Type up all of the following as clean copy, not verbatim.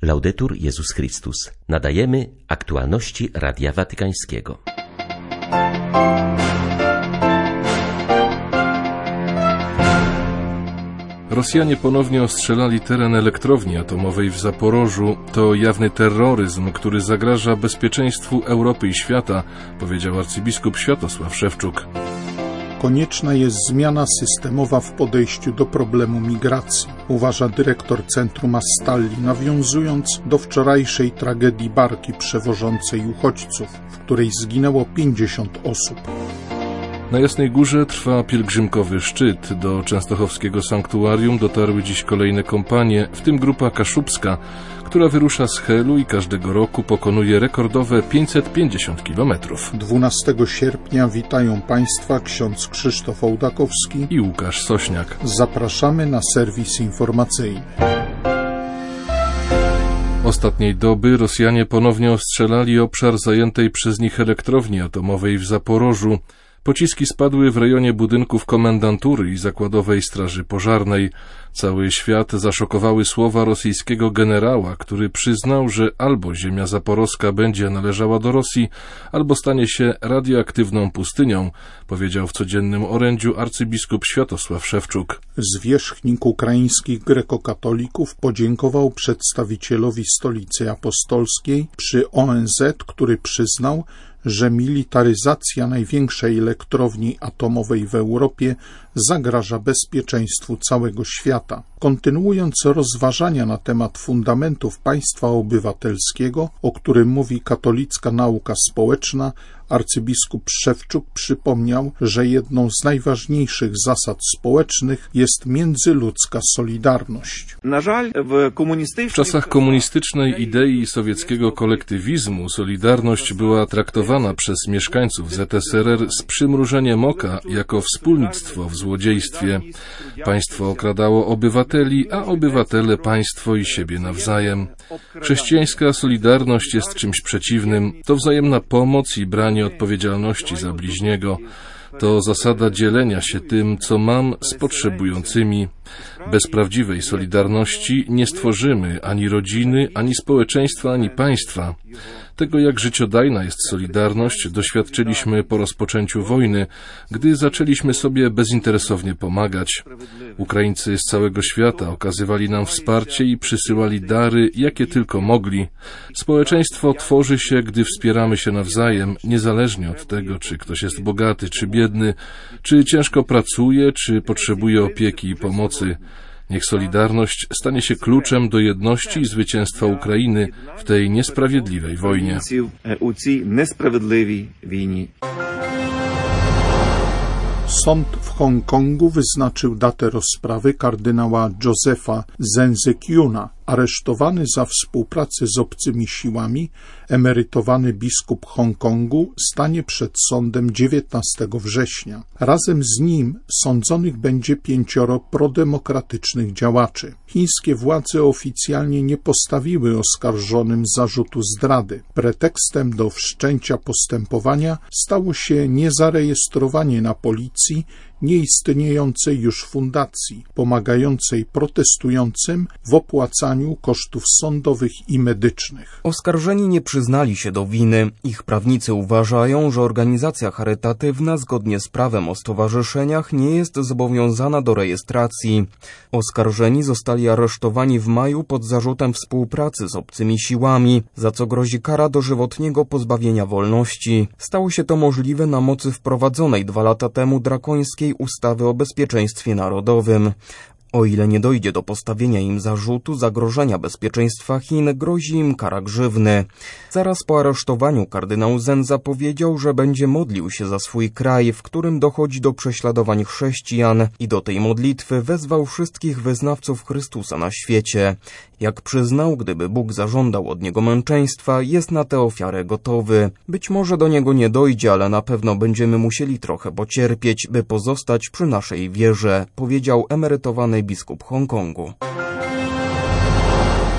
Laudetur Jezus Chrystus. Nadajemy aktualności Radia Watykańskiego. Rosjanie ponownie ostrzelali teren elektrowni atomowej w Zaporożu. To jawny terroryzm, który zagraża bezpieczeństwu Europy i świata, powiedział arcybiskup Światosław Szewczuk. Konieczna jest zmiana systemowa w podejściu do problemu migracji, uważa dyrektor Centrum Astalli, nawiązując do wczorajszej tragedii barki przewożącej uchodźców, w której zginęło 50 osób. Na Jasnej Górze trwa pielgrzymkowy szczyt. Do częstochowskiego sanktuarium dotarły dziś kolejne kompanie, w tym grupa kaszubska, która wyrusza z Helu i każdego roku pokonuje rekordowe 550 km. 12 sierpnia witają Państwa ksiądz Krzysztof Ołdakowski i Łukasz Sośniak. Zapraszamy na serwis informacyjny. Ostatniej doby Rosjanie ponownie ostrzelali obszar zajętej przez nich elektrowni atomowej w Zaporożu. Pociski spadły w rejonie budynków komendantury i zakładowej straży pożarnej. Cały świat zaszokowały słowa rosyjskiego generała, który przyznał, że albo ziemia zaporowska będzie należała do Rosji, albo stanie się radioaktywną pustynią, powiedział w codziennym orędziu arcybiskup Światosław Szewczuk. Zwierzchnik ukraińskich grekokatolików podziękował przedstawicielowi Stolicy Apostolskiej przy ONZ, który przyznał, że militaryzacja największej elektrowni atomowej w Europie zagraża bezpieczeństwu całego świata. Kontynuując rozważania na temat fundamentów państwa obywatelskiego, o którym mówi katolicka nauka społeczna, arcybiskup Szewczuk przypomniał, że jedną z najważniejszych zasad społecznych jest międzyludzka solidarność. W czasach komunistycznej idei sowieckiego kolektywizmu solidarność była traktowana przez mieszkańców ZSRR z przymrużeniem oka jako wspólnictwo w złodziejstwie. Państwo okradało obywateli, a obywatele państwo i siebie nawzajem. Chrześcijańska solidarność jest czymś przeciwnym. To wzajemna pomoc i branie odpowiedzialności za bliźniego. To zasada dzielenia się tym, co mam, z potrzebującymi. Bez prawdziwej solidarności nie stworzymy ani rodziny, ani społeczeństwa, ani państwa. Tego, jak życiodajna jest solidarność, doświadczyliśmy po rozpoczęciu wojny, gdy zaczęliśmy sobie bezinteresownie pomagać. Ukraińcy z całego świata okazywali nam wsparcie i przysyłali dary, jakie tylko mogli. Społeczeństwo tworzy się, gdy wspieramy się nawzajem, niezależnie od tego, czy ktoś jest bogaty, czy biedny, czy ciężko pracuje, czy potrzebuje opieki i pomocy. Niech solidarność stanie się kluczem do jedności i zwycięstwa Ukrainy w tej niesprawiedliwej wojnie. Sąd w Hongkongu wyznaczył datę rozprawy kardynała Josepha Zenzekiuna. Aresztowany za współpracę z obcymi siłami, emerytowany biskup Hongkongu stanie przed sądem 19 września. Razem z nim sądzonych będzie 5 prodemokratycznych działaczy. Chińskie władze oficjalnie nie postawiły oskarżonym zarzutu zdrady. Pretekstem do wszczęcia postępowania stało się niezarejestrowanie na policji nieistniejącej już fundacji, pomagającej protestującym w opłacaniu kosztów sądowych i medycznych. Oskarżeni nie przyznali się do winy. Ich prawnicy uważają, że organizacja charytatywna zgodnie z prawem o stowarzyszeniach nie jest zobowiązana do rejestracji. Oskarżeni zostali aresztowani w maju pod zarzutem współpracy z obcymi siłami, za co grozi kara dożywotniego pozbawienia wolności. Stało się to możliwe na mocy wprowadzonej 2 lata temu drakońskiej ustawy o bezpieczeństwie narodowym. O ile nie dojdzie do postawienia im zarzutu zagrożenia bezpieczeństwa Chin, grozi im kara grzywny. Zaraz po aresztowaniu kardynał Zen zapowiedział, że będzie modlił się za swój kraj, w którym dochodzi do prześladowań chrześcijan, i do tej modlitwy wezwał wszystkich wyznawców Chrystusa na świecie. Jak przyznał, gdyby Bóg zażądał od niego męczeństwa, jest na tę ofiarę gotowy. Być może do niego nie dojdzie, ale na pewno będziemy musieli trochę pocierpieć, by pozostać przy naszej wierze, powiedział emerytowany biskup Hongkongu.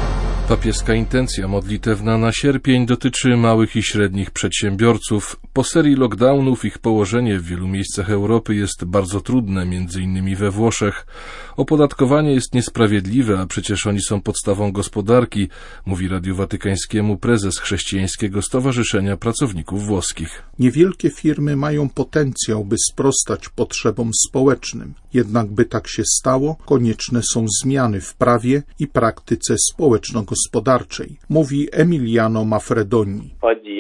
Papieska intencja modlitewna na sierpień dotyczy małych i średnich przedsiębiorców. Po serii lockdownów ich położenie w wielu miejscach Europy jest bardzo trudne, m.in. we Włoszech. Opodatkowanie jest niesprawiedliwe, a przecież oni są podstawą gospodarki, mówi Radiu Watykańskiemu prezes Chrześcijańskiego Stowarzyszenia Pracowników Włoskich. Niewielkie firmy mają potencjał, by sprostać potrzebom społecznym. Jednak by tak się stało, konieczne są zmiany w prawie i praktyce społeczno-gospodarczej, mówi Emiliano Maffredoni.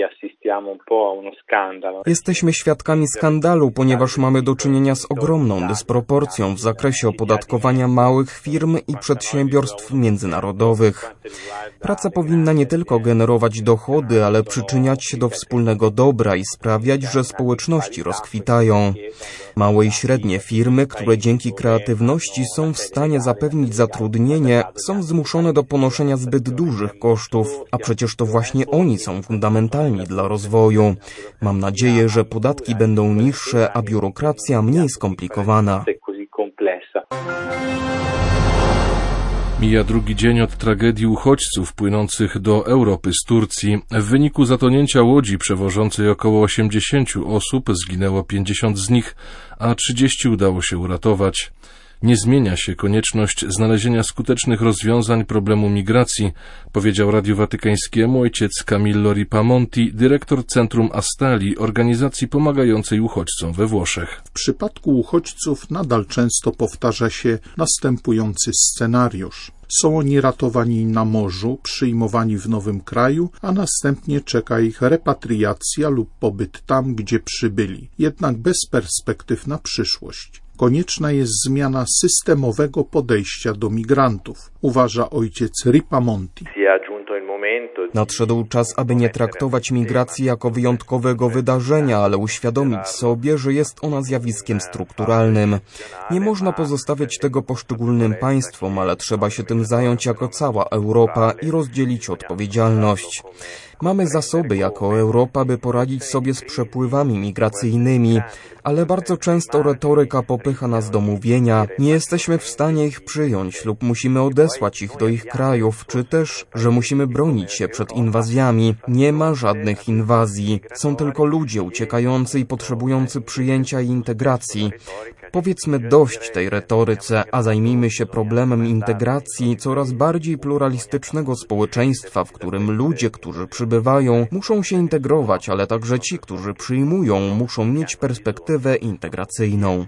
Jesteśmy świadkami skandalu, ponieważ mamy do czynienia z ogromną dysproporcją w zakresie opodatkowania małych firm i przedsiębiorstw międzynarodowych. Praca powinna nie tylko generować dochody, ale przyczyniać się do wspólnego dobra i sprawiać, że społeczności rozkwitają. Małe i średnie firmy, które dzięki kreatywności są w stanie zapewnić zatrudnienie, są zmuszone do ponoszenia zbyt dużych kosztów, a przecież to właśnie oni są fundamentalni dla rozwoju. Mam nadzieję, że podatki będą niższe, a biurokracja mniej skomplikowana. Mija drugi dzień od tragedii uchodźców płynących do Europy z Turcji. W wyniku zatonięcia łodzi przewożącej około 80 osób zginęło 50 z nich, a 30 udało się uratować. Nie zmienia się konieczność znalezienia skutecznych rozwiązań problemu migracji, powiedział Radiu Watykańskiemu ojciec Camillo Ripamonti, dyrektor Centrum Astalli, organizacji pomagającej uchodźcom we Włoszech. W przypadku uchodźców nadal często powtarza się następujący scenariusz. Są oni ratowani na morzu, przyjmowani w nowym kraju, a następnie czeka ich repatriacja lub pobyt tam, gdzie przybyli, jednak bez perspektyw na przyszłość. Konieczna jest zmiana systemowego podejścia do migrantów, uważa ojciec Ripamonti. Nadszedł czas, aby nie traktować migracji jako wyjątkowego wydarzenia, ale uświadomić sobie, że jest ona zjawiskiem strukturalnym. Nie można pozostawiać tego poszczególnym państwom, ale trzeba się tym zająć jako cała Europa i rozdzielić odpowiedzialność. Mamy zasoby jako Europa, by poradzić sobie z przepływami migracyjnymi, ale bardzo często retoryka popycha nas do mówienia, nie jesteśmy w stanie ich przyjąć lub musimy odesłać ich do ich krajów, czy też, że musimy bronić się przed inwazjami. Nie ma żadnych inwazji. Są tylko ludzie uciekający i potrzebujący przyjęcia i integracji. Powiedzmy dość tej retoryce, a zajmijmy się problemem integracji coraz bardziej pluralistycznego społeczeństwa, w którym ludzie, którzy przybywają, muszą się integrować, ale także ci, którzy przyjmują, muszą mieć perspektywę integracyjną.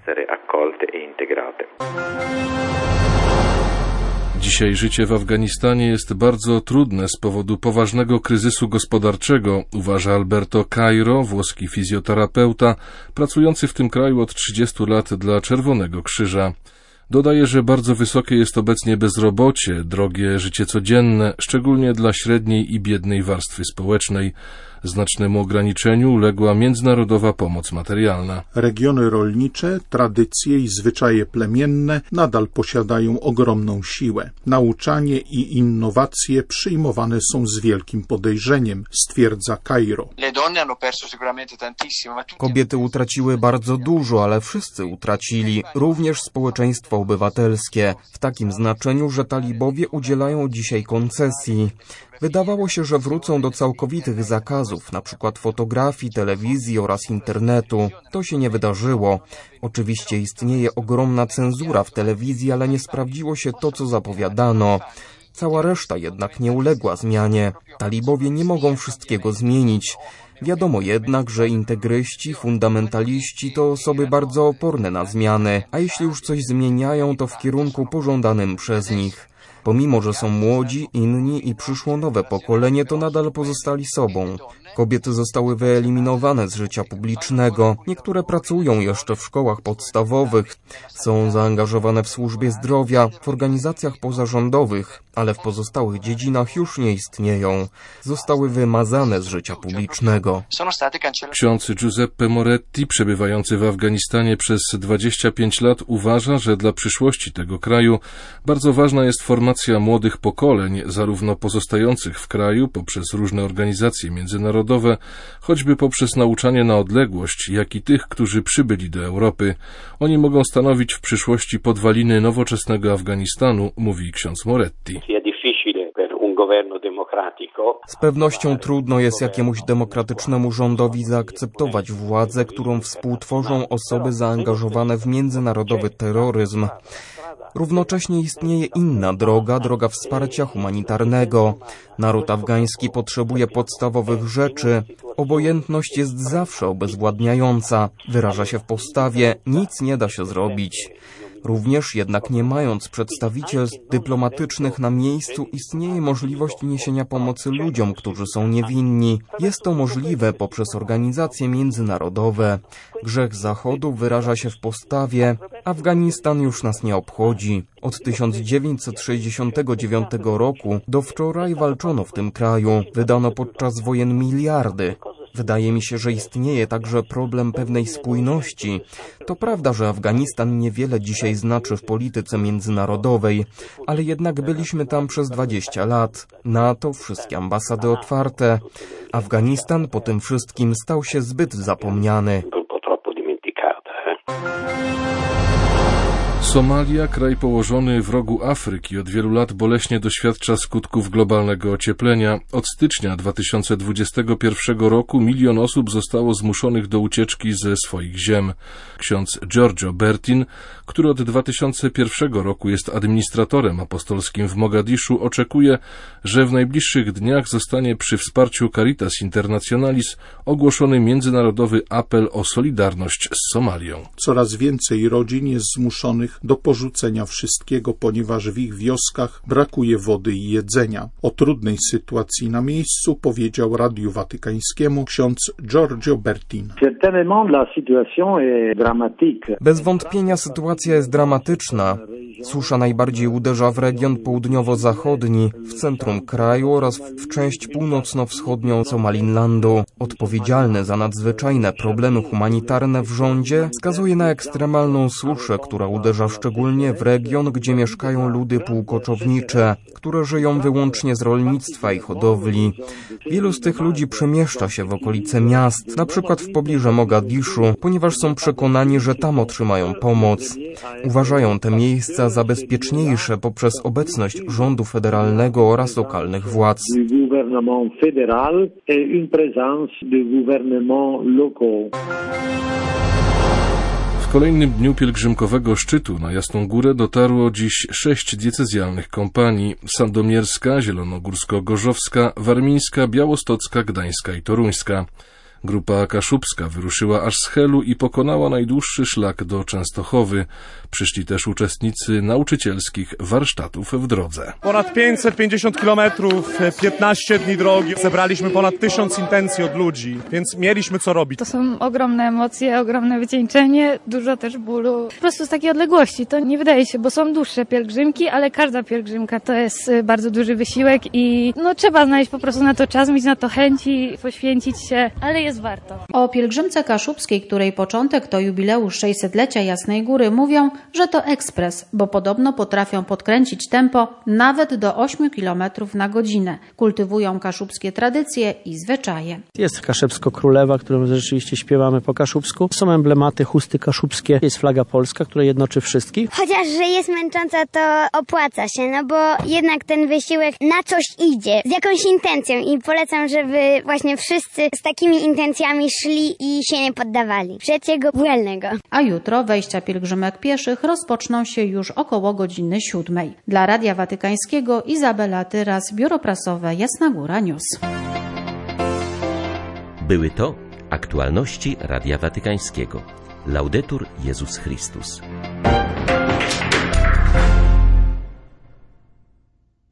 Dzisiaj życie w Afganistanie jest bardzo trudne z powodu poważnego kryzysu gospodarczego, uważa Alberto Cairo, włoski fizjoterapeuta, pracujący w tym kraju od 30 lat dla Czerwonego Krzyża. Dodaje, że bardzo wysokie jest obecnie bezrobocie, drogie życie codzienne, szczególnie dla średniej i biednej warstwy społecznej. Znacznemu ograniczeniu uległa międzynarodowa pomoc materialna. Regiony rolnicze, tradycje i zwyczaje plemienne nadal posiadają ogromną siłę. Nauczanie i innowacje przyjmowane są z wielkim podejrzeniem, stwierdza Cairo. Kobiety utraciły bardzo dużo, ale wszyscy utracili, również społeczeństwo obywatelskie, w takim znaczeniu, że talibowie udzielają dzisiaj koncesji. Wydawało się, że wrócą do całkowitych zakazów, na przykład fotografii, telewizji oraz internetu. To się nie wydarzyło. Oczywiście istnieje ogromna cenzura w telewizji, ale nie sprawdziło się to, co zapowiadano. Cała reszta jednak nie uległa zmianie. Talibowie nie mogą wszystkiego zmienić. Wiadomo jednak, że integryści, fundamentaliści to osoby bardzo oporne na zmiany, a jeśli już coś zmieniają, to w kierunku pożądanym przez nich. Pomimo, że są młodzi, inni i przyszło nowe pokolenie, to nadal pozostali sobą. Kobiety zostały wyeliminowane z życia publicznego. Niektóre pracują jeszcze w szkołach podstawowych, są zaangażowane w służbie zdrowia, w organizacjach pozarządowych, ale w pozostałych dziedzinach już nie istnieją. Zostały wymazane z życia publicznego. Ksiądz Giuseppe Moretti, przebywający w Afganistanie przez 25 lat, uważa, że dla przyszłości tego kraju bardzo ważna jest formacja młodych pokoleń, zarówno pozostających w kraju poprzez różne organizacje międzynarodowe, choćby poprzez nauczanie na odległość, jak i tych, którzy przybyli do Europy. Oni mogą stanowić w przyszłości podwaliny nowoczesnego Afganistanu, mówi ksiądz Moretti. Z pewnością trudno jest jakiemuś demokratycznemu rządowi zaakceptować władzę, którą współtworzą osoby zaangażowane w międzynarodowy terroryzm. Równocześnie istnieje inna droga, droga wsparcia humanitarnego. Naród afgański potrzebuje podstawowych rzeczy. Obojętność jest zawsze obezwładniająca. Wyraża się w postawie, nic nie da się zrobić. Również jednak nie mając przedstawicielstw dyplomatycznych na miejscu, istnieje możliwość niesienia pomocy ludziom, którzy są niewinni. Jest to możliwe poprzez organizacje międzynarodowe. Grzech Zachodu wyraża się w postawie: Afganistan już nas nie obchodzi. Od 1969 roku do wczoraj walczono w tym kraju. Wydano podczas wojen miliardy. Wydaje mi się, że istnieje także problem pewnej spójności. To prawda, że Afganistan niewiele dzisiaj znaczy w polityce międzynarodowej, ale jednak byliśmy tam przez 20 lat. NATO, wszystkie ambasady otwarte. Afganistan po tym wszystkim stał się zbyt zapomniany. Somalia, kraj położony w rogu Afryki, od wielu lat boleśnie doświadcza skutków globalnego ocieplenia. Od stycznia 2021 roku 1 milion osób zostało zmuszonych do ucieczki ze swoich ziem. Ksiądz Giorgio Bertin, który od 2001 roku jest administratorem apostolskim w Mogadiszu, oczekuje, że w najbliższych dniach zostanie przy wsparciu Caritas Internationalis ogłoszony międzynarodowy apel o solidarność z Somalią. Coraz więcej rodzin jest zmuszonych do porzucenia wszystkiego, ponieważ w ich wioskach brakuje wody i jedzenia. O trudnej sytuacji na miejscu powiedział Radiu Watykańskiemu ksiądz Giorgio Bertin. Bez wątpienia sytuacja jest dramatyczna. Susza najbardziej uderza w region południowo-zachodni, w centrum kraju oraz w część północno-wschodnią Somalilandu. Odpowiedzialny za nadzwyczajne problemy humanitarne w rządzie wskazuje na ekstremalną suszę, która uderza szczególnie w region, gdzie mieszkają ludy półkoczownicze, które żyją wyłącznie z rolnictwa i hodowli. Wielu z tych ludzi przemieszcza się w okolice miast, na przykład w pobliżu Mogadiszu, ponieważ są przekonani, że tam otrzymają pomoc. Uważają te miejsca za bezpieczniejsze poprzez obecność rządu federalnego oraz lokalnych władz. W kolejnym dniu pielgrzymkowego szczytu na Jasną Górę dotarło dziś 6 diecezjalnych kompanii: sandomierska, zielonogórsko-gorzowska, warmińska, białostocka, gdańska i toruńska. Grupa kaszubska wyruszyła aż z Helu i pokonała najdłuższy szlak do Częstochowy. Przyszli też uczestnicy nauczycielskich warsztatów w drodze. Ponad 550 kilometrów, 15 dni drogi. Zebraliśmy ponad 1000 intencji od ludzi, więc mieliśmy co robić. To są ogromne emocje, ogromne wycieńczenie, dużo też bólu. Po prostu z takiej odległości to nie wydaje się, bo są dłuższe pielgrzymki, ale każda pielgrzymka to jest bardzo duży wysiłek i trzeba znaleźć po prostu na to czas, mieć na to chęci, poświęcić się, ale jest warto. O pielgrzymce kaszubskiej, której początek to jubileusz 600-lecia Jasnej Góry, mówią, że to ekspres, bo podobno potrafią podkręcić tempo nawet do 8 km na godzinę. Kultywują kaszubskie tradycje i zwyczaje. Jest Kaszebsko-Królewa, którą rzeczywiście śpiewamy po kaszubsku. Są emblematy, chusty kaszubskie. Jest flaga polska, która jednoczy wszystkich. Chociaż, że jest męcząca, to opłaca się, bo jednak ten wysiłek na coś idzie, z jakąś intencją i polecam, żeby właśnie wszyscy z takimi intencjami szli i się nie poddawali. Trzeciego błędnego. A jutro wejścia pielgrzymek pieszych rozpoczną się już około godziny 7. Dla Radia Watykańskiego Izabela Tyras, Biuro Prasowe Jasna Góra News. Były to aktualności Radia Watykańskiego. Laudetur Jezus Chrystus.